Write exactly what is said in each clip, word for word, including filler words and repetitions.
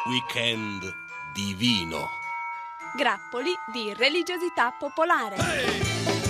Weekend divino. Grappoli di religiosità popolare. Hey!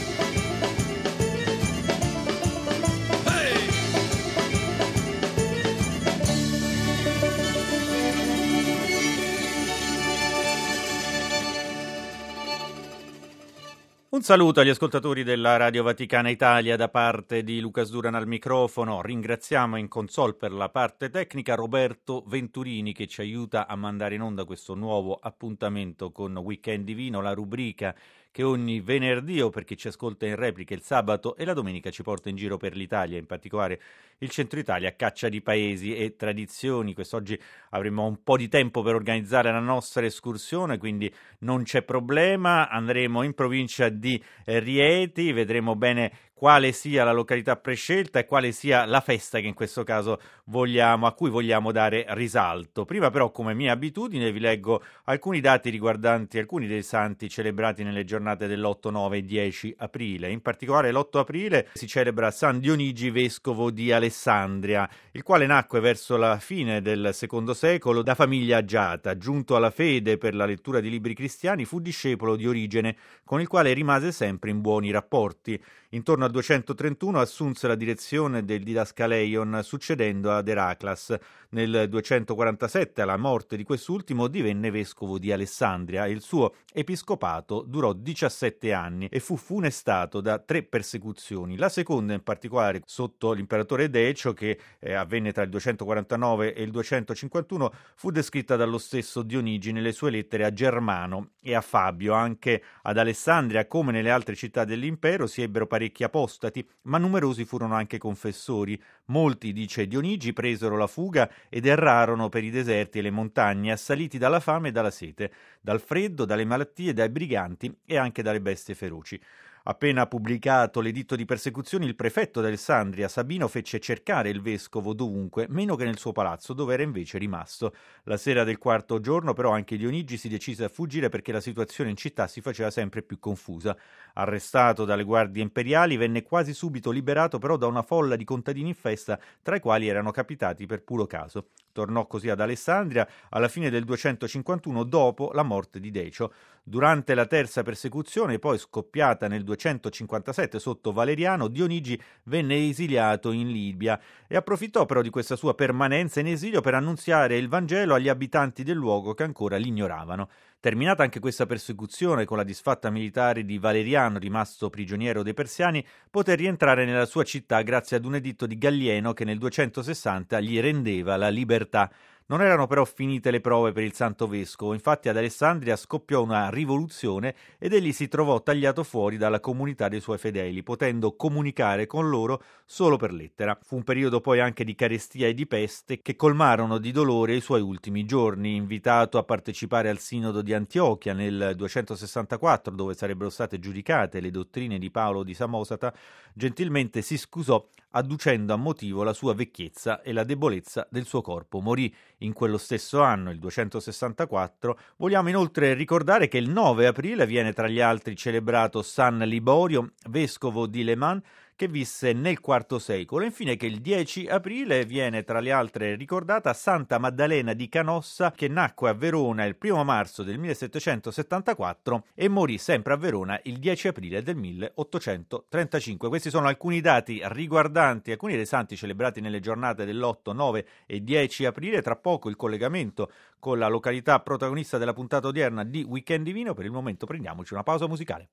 Un saluto agli ascoltatori della Radio Vaticana Italia da parte di Lucas Duran al microfono. Ringraziamo in console per la parte tecnica Roberto Venturini che ci aiuta a mandare in onda questo nuovo appuntamento con Weekend Divino, la rubrica che ogni venerdì o per chi ci ascolta in replica il sabato e la domenica ci porta in giro per l'Italia, in particolare il centro Italia, a caccia di paesi e tradizioni. Quest'oggi avremo un po' di tempo per organizzare la nostra escursione, quindi non c'è problema. Andremo in provincia di eh, Rieti, vedremo bene quale sia la località prescelta e quale sia la festa che in questo caso vogliamo, a cui vogliamo dare risalto. Prima però, come mia abitudine, vi leggo alcuni dati riguardanti alcuni dei santi celebrati nelle giornate dell'otto, nove e dieci aprile. In particolare l'otto aprile si celebra San Dionigi, vescovo di Alessandria, il quale nacque verso la fine del secondo secolo da famiglia agiata. Giunto alla fede per la lettura di libri cristiani, fu discepolo di Origene, con il quale rimase sempre in buoni rapporti. Intorno al duecentotrentuno assunse la direzione del Didascaleion, succedendo ad Eraclas. Nel duecentoquarantasette, alla morte di quest'ultimo, divenne vescovo di Alessandria e il suo episcopato durò diciassette anni e fu funestato da tre persecuzioni. La seconda, in particolare, sotto l'imperatore Decio, che eh, avvenne tra il duecentoquarantanove e il duecentocinquantuno, fu descritta dallo stesso Dionigi nelle sue lettere a Germano e a Fabio. Anche ad Alessandria, come nelle altre città dell'impero, si ebbero parecchi apostati, ma numerosi furono anche confessori. Molti, dice Dionigi, presero la fuga ed errarono per i deserti e le montagne, assaliti dalla fame e dalla sete, dal freddo, dalle malattie, dai briganti e anche dalle bestie feroci. Appena pubblicato l'editto di persecuzione, il prefetto d'Alessandria, Sabino, fece cercare il vescovo dovunque, meno che nel suo palazzo, dove era invece rimasto. La sera del quarto giorno, però, anche Dionigi si decise a fuggire perché la situazione in città si faceva sempre più confusa. Arrestato dalle guardie imperiali, venne quasi subito liberato però da una folla di contadini in festa, tra i quali erano capitati per puro caso. Tornò così ad Alessandria alla fine del duecentocinquantuno, dopo la morte di Decio. Durante la terza persecuzione, poi scoppiata nel duecentocinquantasette sotto Valeriano, Dionigi venne esiliato in Libia e approfittò però di questa sua permanenza in esilio per annunziare il Vangelo agli abitanti del luogo che ancora l'ignoravano. Terminata anche questa persecuzione, con la disfatta militare di Valeriano, rimasto prigioniero dei persiani, poté rientrare nella sua città grazie ad un editto di Gallieno che nel duecentosessanta gli rendeva la libertà. Non erano però finite le prove per il santo vescovo, infatti ad Alessandria scoppiò una rivoluzione ed egli si trovò tagliato fuori dalla comunità dei suoi fedeli, potendo comunicare con loro solo per lettera. Fu un periodo poi anche di carestia e di peste che colmarono di dolore i suoi ultimi giorni. Invitato a partecipare al sinodo di Antiochia nel duecentosessantaquattro, dove sarebbero state giudicate le dottrine di Paolo di Samosata, gentilmente si scusò adducendo a motivo la sua vecchiezza e la debolezza del suo corpo. Morì in quello stesso anno, il duecentosessantaquattro. Vogliamo inoltre ricordare che il nove aprile viene tra gli altri celebrato San Liborio, vescovo di Le Mans, che visse nel quarto secolo, e infine che il dieci aprile viene tra le altre ricordata Santa Maddalena di Canossa, che nacque a Verona il primo marzo del millesettecentosettantaquattro e morì sempre a Verona il dieci aprile del milleottocentotrentacinque. Questi sono alcuni dati riguardanti alcuni dei santi celebrati nelle giornate dell'otto, nove e dieci aprile. Tra poco il collegamento con la località protagonista della puntata odierna di Weekend Divino. Per il momento prendiamoci una pausa musicale.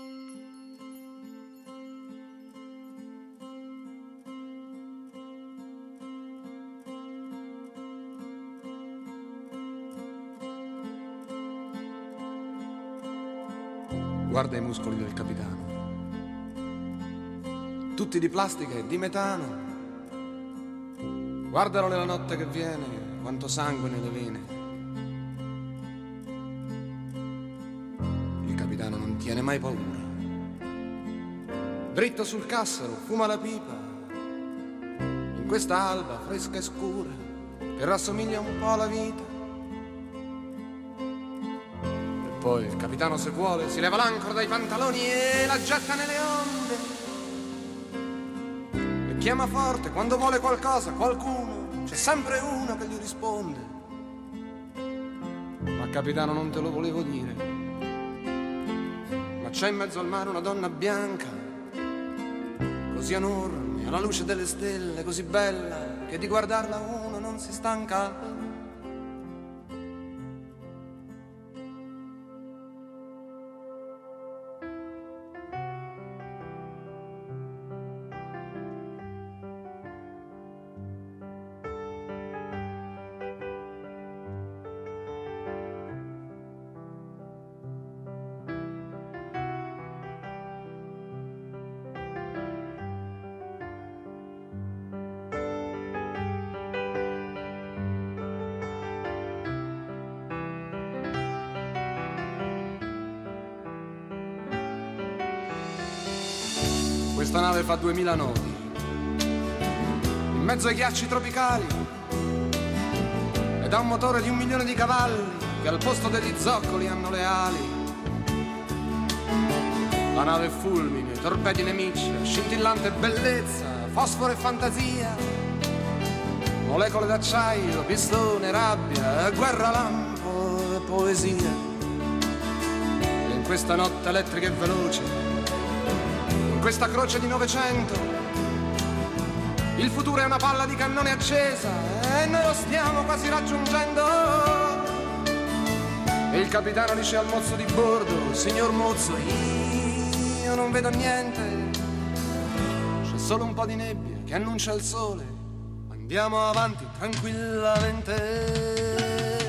Guarda i muscoli del capitano, tutti di plastica e di metano. Guardalo nella notte che viene, quanto sangue nelle vene. Il capitano non tiene mai paura. Dritto sul cassero, fuma la pipa, in questa alba fresca e scura che rassomiglia un po' alla vita. Poi il capitano, se vuole, si leva l'ancora dai pantaloni e la getta nelle onde. E chiama forte quando vuole qualcosa, qualcuno, c'è sempre uno che gli risponde. ma capitano non te lo volevo dire. Ma c'è in mezzo al mare una donna bianca, così enorme, alla luce delle stelle, così bella, che di guardarla uno non si stanca. Questa nave fa duemila nodi, in mezzo ai ghiacci tropicali, ed ha un motore di un milione di cavalli che al posto degli zoccoli hanno le ali. La nave è fulmine, torpedi nemici, scintillante bellezza, fosforo e fantasia, molecole d'acciaio, pistone, rabbia, guerra, lampo e poesia. E in questa notte elettrica e veloce, in questa croce di Novecento, il futuro è una palla di cannone accesa e noi lo stiamo quasi raggiungendo. E il capitano dice al mozzo di bordo: signor mozzo, io non vedo niente, c'è solo un po' di nebbia che annuncia il sole, andiamo avanti tranquillamente.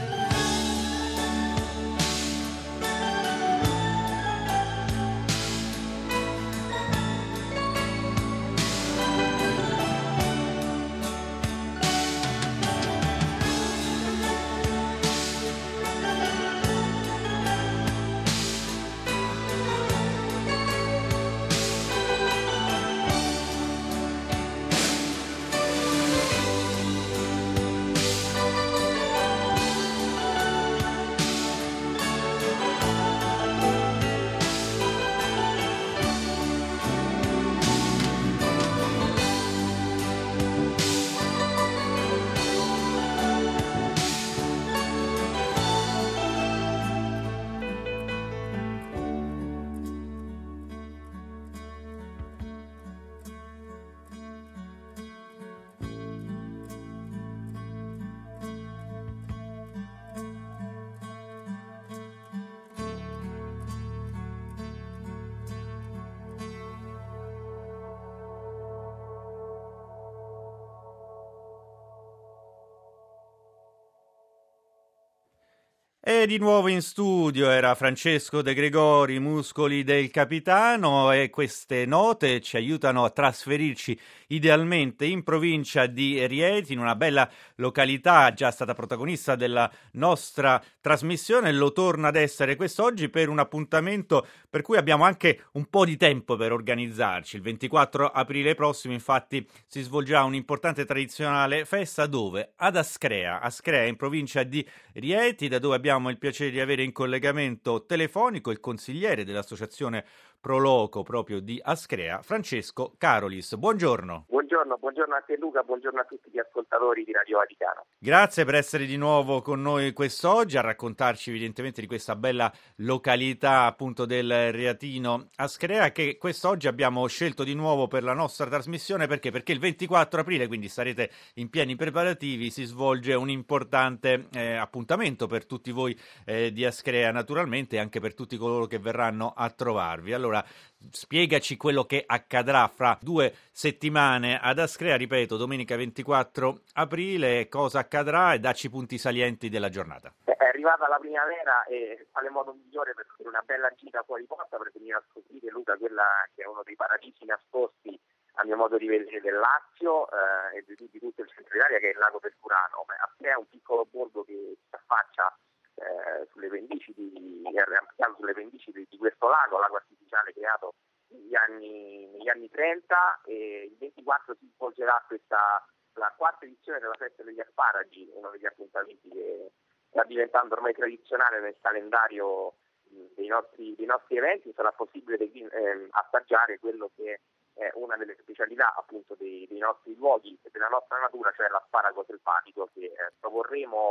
E di nuovo in studio era Francesco De Gregori, Muscoli del Capitano, e queste note ci aiutano a trasferirci idealmente in provincia di Rieti, in una bella località già stata protagonista della nostra trasmissione, lo torna ad essere quest'oggi per un appuntamento per cui abbiamo anche un po' di tempo per organizzarci. Il ventiquattro aprile prossimo infatti si svolgerà un'importante tradizionale festa dove? Ad Ascrea, Ascrea in provincia di Rieti, da dove abbiamo il piacere di avere in collegamento telefonico il consigliere dell'associazione Proloco proprio di Ascrea, Francesco Carolis. Buongiorno. Buongiorno, buongiorno a te Luca, buongiorno a tutti gli ascoltatori di Radio Vaticano. Grazie per essere di nuovo con noi quest'oggi a raccontarci evidentemente di questa bella località appunto del Reatino Ascrea, che quest'oggi abbiamo scelto di nuovo per la nostra trasmissione. Perché? Perché il ventiquattro aprile, quindi sarete in pieni preparativi, si svolge un importante eh, appuntamento per tutti voi eh, di Ascrea naturalmente, e anche per tutti coloro che verranno a trovarvi. Allora, spiegaci quello che accadrà fra due settimane ad Ascrea, ripeto, domenica ventiquattro aprile, cosa accadrà, e dacci i punti salienti della giornata. È arrivata la primavera e quale modo migliore per fare una bella gita fuori porta per venire a scoprire, Luca, quella che è uno dei paradisi nascosti a mio modo di vedere del Lazio eh, e di, di tutto il centro Italia, che è il lago Perturano. Ascrea è un piccolo borgo che si affaccia Eh, sulle pendici di, sulle pendici di, di questo lago, lago artificiale creato negli anni, negli anni trenta, e il ventiquattro si svolgerà questa la quarta edizione della festa degli asparagi, uno degli appuntamenti che sta diventando ormai tradizionale nel calendario dei nostri, dei nostri eventi. Sarà possibile eh, assaggiare quello che è una delle specialità appunto dei, dei nostri luoghi e della nostra natura, cioè l'asparago selvatico, che eh, proporremo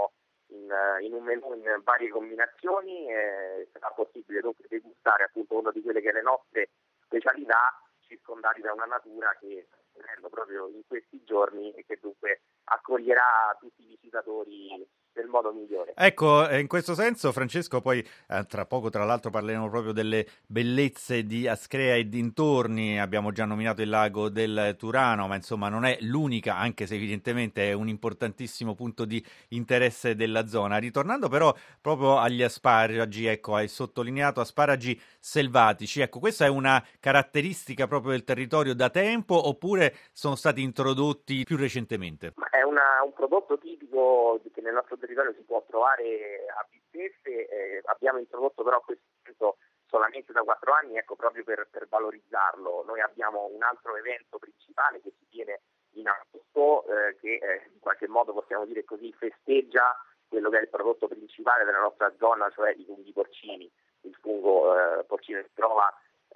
in, in un menù in varie combinazioni, eh, sarà possibile dunque degustare appunto una di quelle che è le nostre specialità, circondati da una natura che sta vedendo proprio in questi giorni e che dunque accoglierà tutti i visitatori nel modo migliore. Ecco, in questo senso, Francesco, poi eh, tra poco tra l'altro parleremo proprio delle bellezze di Ascrea e dintorni. Abbiamo già nominato il lago del Turano, ma insomma non è l'unica, anche se evidentemente è un importantissimo punto di interesse della zona. Ritornando però proprio agli asparagi, ecco, hai sottolineato asparagi selvatici. Ecco, questa è una caratteristica proprio del territorio da tempo, oppure sono stati introdotti più recentemente? Ma è una, un prodotto tipico che nel nostro territorio si può trovare a Vistesse, eh, abbiamo introdotto però questo solamente da quattro anni, ecco, proprio per, per valorizzarlo. Noi abbiamo un altro evento principale che si tiene in agosto, eh, che eh, in qualche modo possiamo dire così festeggia quello che è il prodotto principale della nostra zona, cioè i funghi porcini. Il fungo eh, porcino si trova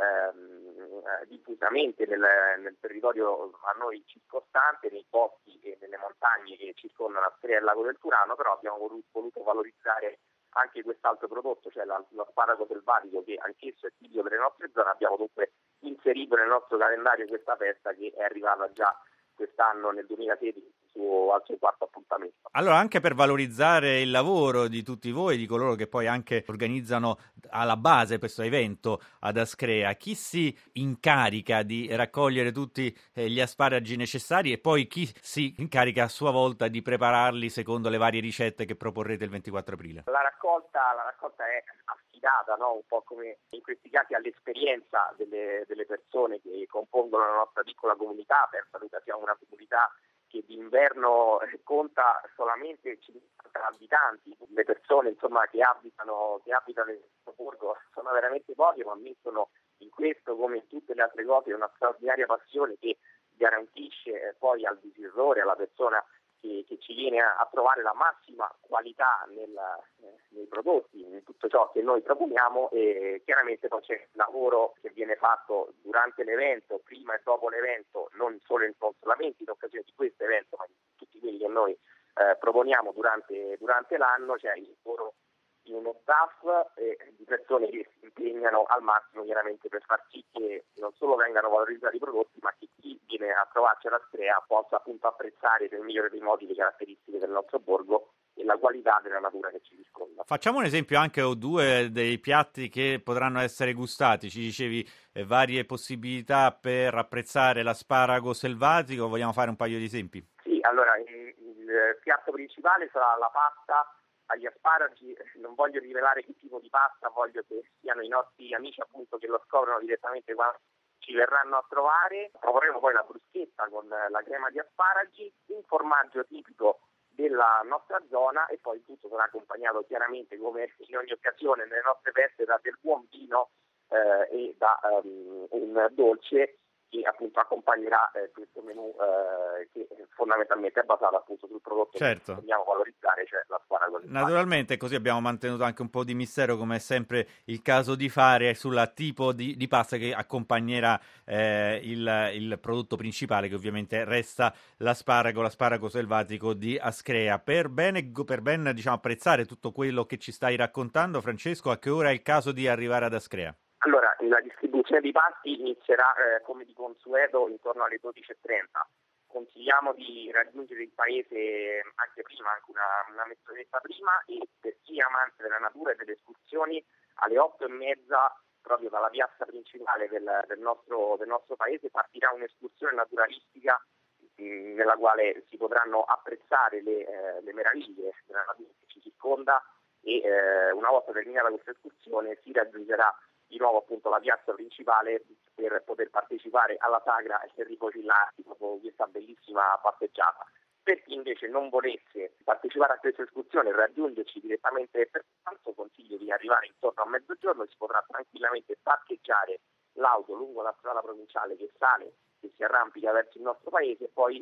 ehm, diffusamente nel, nel territorio a noi circostante, nei boschi e nelle montagne che circondano Ascrea e il lago del Turano, però abbiamo voluto, voluto valorizzare anche quest'altro prodotto, cioè la, l'asparago selvatico, che anch'esso è tipico delle nostre zone. Abbiamo dunque inserito nel nostro calendario questa festa che è arrivata già quest'anno nel duemilasedici su, al suo quarto appuntamento. Allora, anche per valorizzare il lavoro di tutti voi, di coloro che poi anche organizzano alla base questo evento ad Ascrea, chi si incarica di raccogliere tutti eh, gli asparagi necessari e poi chi si incarica a sua volta di prepararli secondo le varie ricette che proporrete il ventiquattro aprile? La raccolta, la raccolta è affidata, no? Un po' come in questi casi all'esperienza delle, delle persone che compongono la nostra piccola comunità. Per Saluta siamo una comunità che d'inverno conta solamente cinquanta abitanti. Le persone insomma che abitano che abitano in questo borgo sono veramente poche, ma mettono in questo come in tutte le altre cose una straordinaria passione che garantisce poi al visitore, alla persona che, che ci viene a, a trovare la massima qualità nel, eh, nei prodotti, in tutto ciò che noi proponiamo. E chiaramente poi c'è il lavoro che viene fatto durante l'evento, prima e dopo l'evento, non solo in solamente in occasione di questo evento, ma in tutti quelli che noi eh, proponiamo durante, durante l'anno. C'è il lavoro di uno staff e di persone che si impegnano al massimo chiaramente per far sì che non solo vengano valorizzati i prodotti, ma che chi viene a trovarci alla Ascrea possa appunto apprezzare nel migliore dei modi le caratteristiche del nostro borgo e la qualità della natura che ci circonda. Facciamo un esempio anche o due dei piatti che potranno essere gustati. Ci dicevi eh, varie possibilità per apprezzare l'asparago selvatico, vogliamo fare un paio di esempi? Sì, allora il, il piatto principale sarà la pasta agli asparagi. Non voglio rivelare che tipo di pasta, voglio che siano i nostri amici appunto che lo scoprono direttamente quando ci verranno a trovare. Proporremo poi la bruschetta con la crema di asparagi, un formaggio tipico della nostra zona e poi tutto sarà accompagnato chiaramente, come in ogni occasione nelle nostre feste, da del buon vino eh, e da um, un dolce che appunto accompagnerà eh, questo menù eh, che fondamentalmente è basato appunto sul prodotto certo. che vogliamo valorizzare, cioè l'asparago. Naturalmente così abbiamo mantenuto anche un po' di mistero, come è sempre il caso di fare, sul tipo di, di pasta che accompagnerà eh, il, il prodotto principale, che ovviamente resta l'asparago, l'asparago selvatico di Ascrea. Per bene, per ben diciamo, apprezzare tutto quello che ci stai raccontando, Francesco, a che ora è il caso di arrivare ad Ascrea? Allora, la distribuzione dei pasti inizierà eh, come di consueto intorno alle dodici e trenta. Consigliamo di raggiungere il paese anche prima, anche una, una mezz'oretta prima, e per chi è amante della natura e delle escursioni alle otto e mezza proprio dalla piazza principale del, del, nostro, del nostro paese partirà un'escursione naturalistica mh, nella quale si potranno apprezzare le, eh, le meraviglie della natura che ci circonda e eh, una volta terminata questa escursione si raggiungerà di nuovo appunto la piazza principale per poter partecipare alla sagra e rifocillarsi dopo questa bellissima passeggiata. Per chi invece non volesse partecipare a questa escursione e raggiungerci direttamente per pranzo, consiglio di arrivare intorno a mezzogiorno. Si potrà tranquillamente parcheggiare l'auto lungo la strada provinciale che sale, che si arrampica verso il nostro paese e poi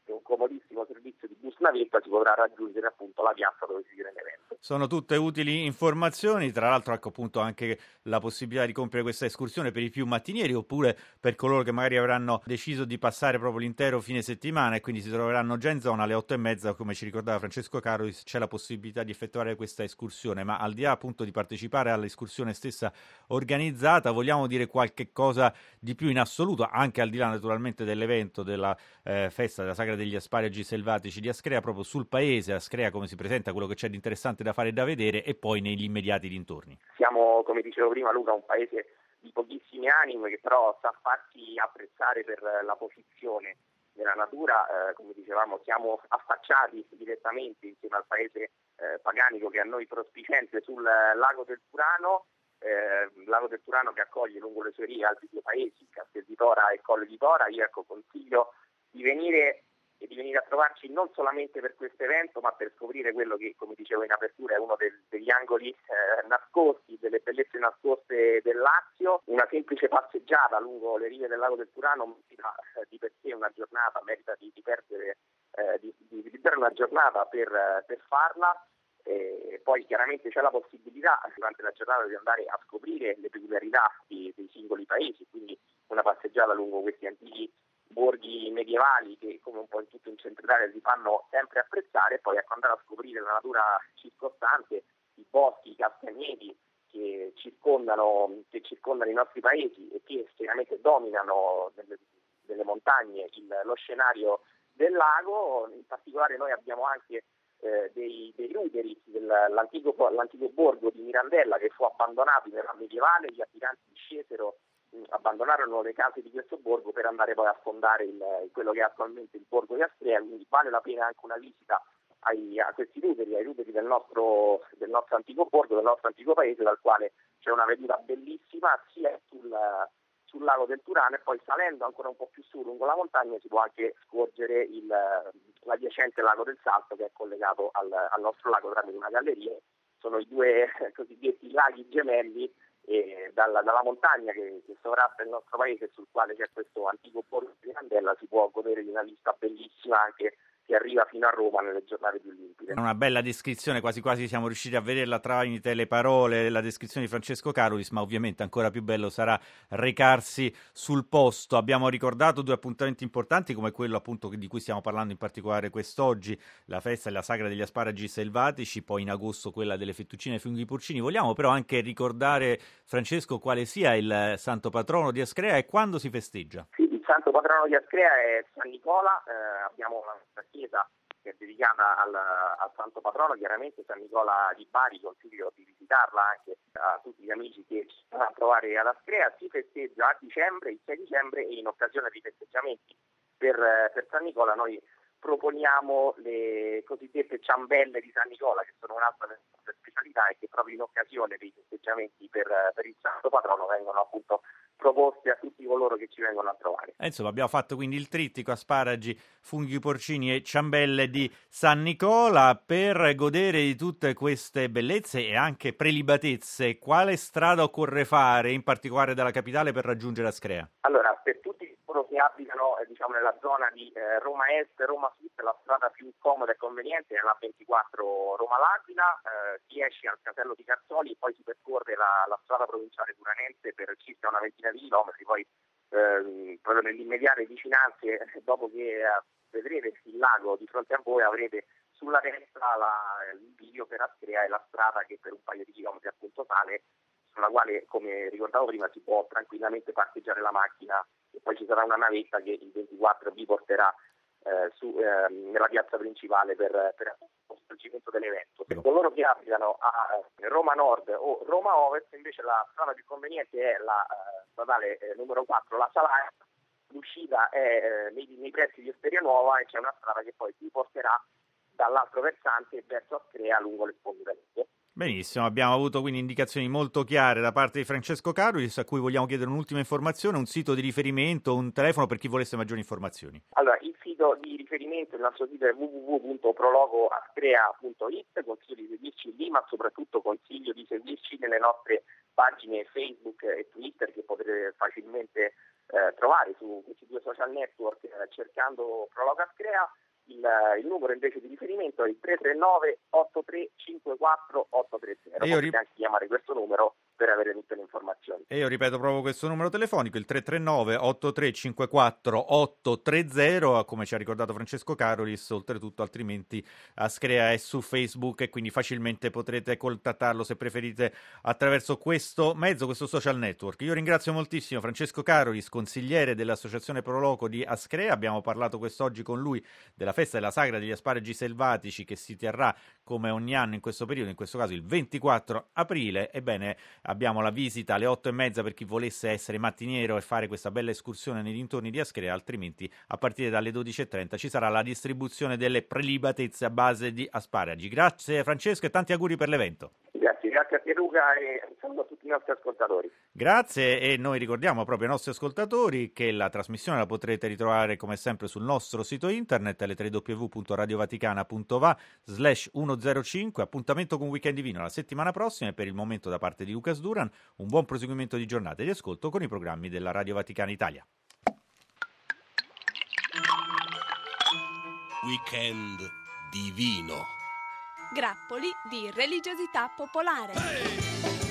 un comodissimo servizio di bus navetta si potrà raggiungere appunto la piazza dove si tiene l'evento. Sono tutte utili informazioni, tra l'altro ecco appunto anche la possibilità di compiere questa escursione per i più mattinieri oppure per coloro che magari avranno deciso di passare proprio l'intero fine settimana e quindi si troveranno già in zona alle otto e mezza, come ci ricordava Francesco Carolis, c'è la possibilità di effettuare questa escursione, ma al di là appunto di partecipare all'escursione stessa organizzata, vogliamo dire qualche cosa di più in assoluto, anche al di là naturalmente dell'evento della eh, festa della Sagra degli Asparagi Selvatici di Ascrea, proprio sul paese, Ascrea come si presenta, quello che c'è di interessante da fare e da vedere e poi negli immediati dintorni. Siamo, come dicevo prima Luca, un paese di pochissime anime che però sa farsi apprezzare per la posizione nella natura, eh, come dicevamo siamo affacciati direttamente insieme al paese eh, paganico che è a noi prospiciente sul lago del Turano, eh, lago del Turano che accoglie lungo le sue righe altri due paesi, Castel di Tora e Colle di Tora. Io ecco consiglio di venire e di venire a trovarci non solamente per questo evento, ma per scoprire quello che, come dicevo in apertura, è uno del, degli angoli eh, nascosti, delle bellezze nascoste del Lazio. Una semplice passeggiata lungo le rive del lago del Turano merita eh, di per sé una giornata, merita di, di perdere, eh, di, di, di perdere una giornata per, eh, per farla. E poi chiaramente c'è la possibilità durante la giornata di andare a scoprire le peculiarità di, dei singoli paesi, quindi una passeggiata lungo questi antichi borghi medievali che come un po' in tutto in centro Italia si fanno sempre apprezzare e poi ecco, andare a scoprire la natura circostante, i boschi, i castagneti che circondano, che circondano i nostri paesi e che chiaramente dominano delle, delle montagne il, lo scenario del lago. In particolare noi abbiamo anche eh, dei, dei ruderi dell'antico l'antico borgo di Mirandella che fu abbandonato nell'era medievale, gli abitanti scesero abbandonarono le case di questo borgo per andare poi a fondare il, quello che è attualmente il borgo di Ascrea, quindi vale la pena anche una visita ai, a questi ruderi, ai ruderi del nostro, del nostro antico borgo, del nostro antico paese, dal quale c'è una veduta bellissima sia sul, sul lago del Turano e poi salendo ancora un po' più su lungo la montagna si può anche scorgere il, l'adiacente lago del Salto che è collegato al, al nostro lago tramite una galleria. Sono i due cosiddetti laghi gemelli e dalla, dalla montagna che, che sovrasta il nostro paese sul quale c'è questo antico borgo di Mirandella si può godere di una vista bellissima anche che arriva fino a Roma nelle giornate più limpide. Una bella descrizione, quasi quasi siamo riusciti a vederla tramite le parole, la descrizione di Francesco Carolis, ma ovviamente ancora più bello sarà recarsi sul posto. Abbiamo ricordato due appuntamenti importanti come quello appunto di cui stiamo parlando in particolare quest'oggi, la festa e la Sagra degli Asparagi Selvatici, poi in agosto quella delle fettuccine e funghi porcini. Vogliamo però anche ricordare, Francesco, quale sia il santo patrono di Ascrea e quando si festeggia? Sì, il santo patrono di Ascrea è San Nicola, eh, abbiamo una chiesa che è dedicata al, al santo patrono, chiaramente San Nicola di Bari, consiglio di visitarla anche a tutti gli amici che ci vanno a trovare ad Ascrea. Si festeggia a dicembre, il sei dicembre, e in occasione dei festeggiamenti per, per San Nicola noi proponiamo le cosiddette ciambelle di San Nicola, che sono un'altra delle nostre specialità e che proprio in occasione dei festeggiamenti per, per il santo patrono vengono appunto proposte a tutti coloro che ci vengono a trovare. Eh, insomma, abbiamo fatto quindi il trittico asparagi, funghi porcini e ciambelle di San Nicola. Per godere di tutte queste bellezze e anche prelibatezze, quale strada occorre fare, in particolare dalla capitale, per raggiungere Ascrea? Allora, per tutti coloro che abitano eh, diciamo nella zona di eh, Roma Est, Roma Sud, la strada più comoda e conveniente è la ventiquattro Roma-L'Aquila, eh, si esce al casello di Carzoli e poi si percorre la, la strada provinciale turanense per circa una ventina di chilometri, poi eh, proprio nelle immediate vicinanze, dopo che eh, vedrete il lago di fronte a voi, avrete sulla destra la, il bivio per Ascrea e la strada che per un paio di chilometri appunto sale, sulla quale, come ricordavo prima, si può tranquillamente parcheggiare la macchina e poi ci sarà una navetta che il ventiquattro vi porterà eh, su, eh, nella piazza principale per, per lo svolgimento dell'evento. Per coloro che abitano a Roma Nord o Roma Ovest, invece la strada più conveniente è la eh, stradale eh, numero quattro, la Salaria. L'uscita è eh, nei, nei pressi di Osteria Nuova e c'è una strada che poi vi porterà dall'altro versante verso Ascrea lungo le sponde del lago. Benissimo, abbiamo avuto quindi indicazioni molto chiare da parte di Francesco Carolis, a cui vogliamo chiedere un'ultima informazione, un sito di riferimento, un telefono per chi volesse maggiori informazioni. Allora, il sito di riferimento, il nostro sito è w w w punto prologoascrea punto i t, consiglio di seguirci lì, ma soprattutto consiglio di seguirci nelle nostre pagine Facebook e Twitter che potrete facilmente eh, trovare su questi due social network eh, cercando Prologo Ascrea. Il, il numero invece di riferimento è il tre tre nove otto tre cinque quattro otto tre zero. Potete rip- anche chiamare questo numero per avere tutte le informazioni. E io ripeto proprio questo numero telefonico, il tre tre nove otto tre cinque quattro otto tre zero, come ci ha ricordato Francesco Carolis, oltretutto altrimenti Ascrea è su Facebook e quindi facilmente potrete contattarlo se preferite attraverso questo mezzo, questo social network. Io ringrazio moltissimo Francesco Carolis, consigliere dell'Associazione Proloco di Ascrea, abbiamo parlato quest'oggi con lui della festa della sagra degli asparagi selvatici che si terrà come ogni anno in questo periodo, in questo caso il ventiquattro aprile. Ebbene, abbiamo la visita alle otto e mezza per chi volesse essere mattiniero e fare questa bella escursione nei dintorni di Ascrea, altrimenti a partire dalle dodici e trenta ci sarà la distribuzione delle prelibatezze a base di asparagi. Grazie Francesco e tanti auguri per l'evento. Grazie, grazie a te Luca e un saluto a tutti i nostri ascoltatori. Grazie, e noi ricordiamo proprio ai nostri ascoltatori che la trasmissione la potrete ritrovare come sempre sul nostro sito internet alle w w w punto radiovaticana punto va slash centocinque. Appuntamento con Weekend Divino la settimana prossima e per il momento da parte di Lucas Duran un buon proseguimento di giornata e di ascolto con i programmi della Radio Vaticana Italia. Weekend Divino. Grappoli di religiosità popolare.